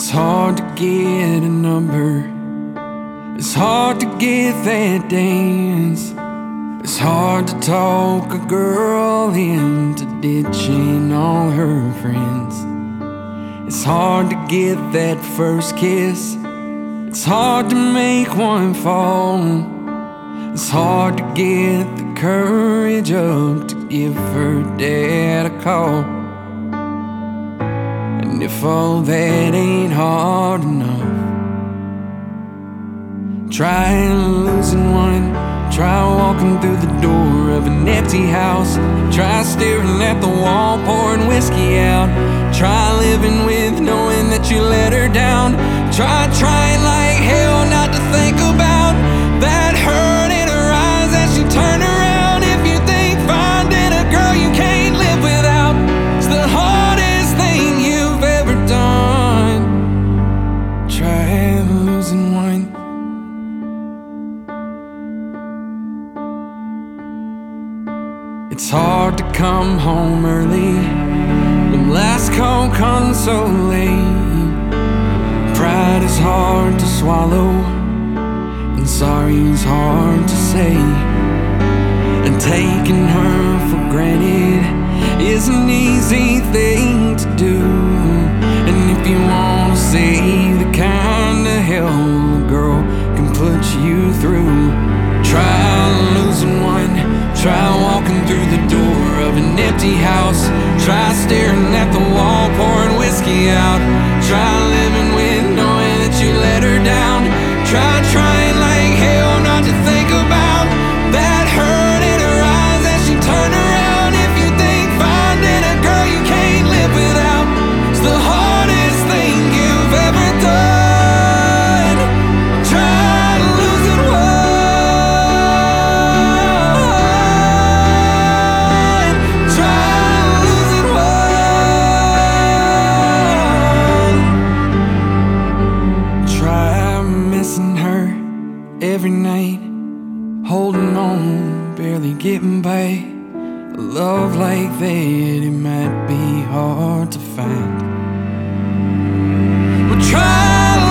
It's hard to get a number. It's hard to get that dance. It's hard to talk a girl into ditching all her friends. It's hard to get that first kiss. It's hard to make one fall. It's hard to get the courage up to give her dad a call. And if all that ain't hard enough, try losing one. Try walking through the door of an empty house. Try staring at the wall, pouring whiskey out. Try living with knowing that you let her down. Try trying like hell not to think about that hurt in her eyes as she turned around. If you think finding a girl you can't live without is the hardest thing you've ever done, try losing one. It's hard to come home early when last call comes so late. Pride is hard to swallow, and sorry is hard to say. And taking her for granted is an easy thing to do. And if you wanna see the kind of hell a girl can put you through, try losing one. Try walking through the door of an empty house. Try staring at the wall, pouring whiskey out. Try living with knowing that you let her down. Try trying like hell not to think about that hurt in her eyes as she turned around. If you think finding a girl you can't live without is the hardest thing you've ever done, try losing one. Try losing one. Try missing her every night, holding on, barely getting by. A love like that, it might be hard to find. Well, try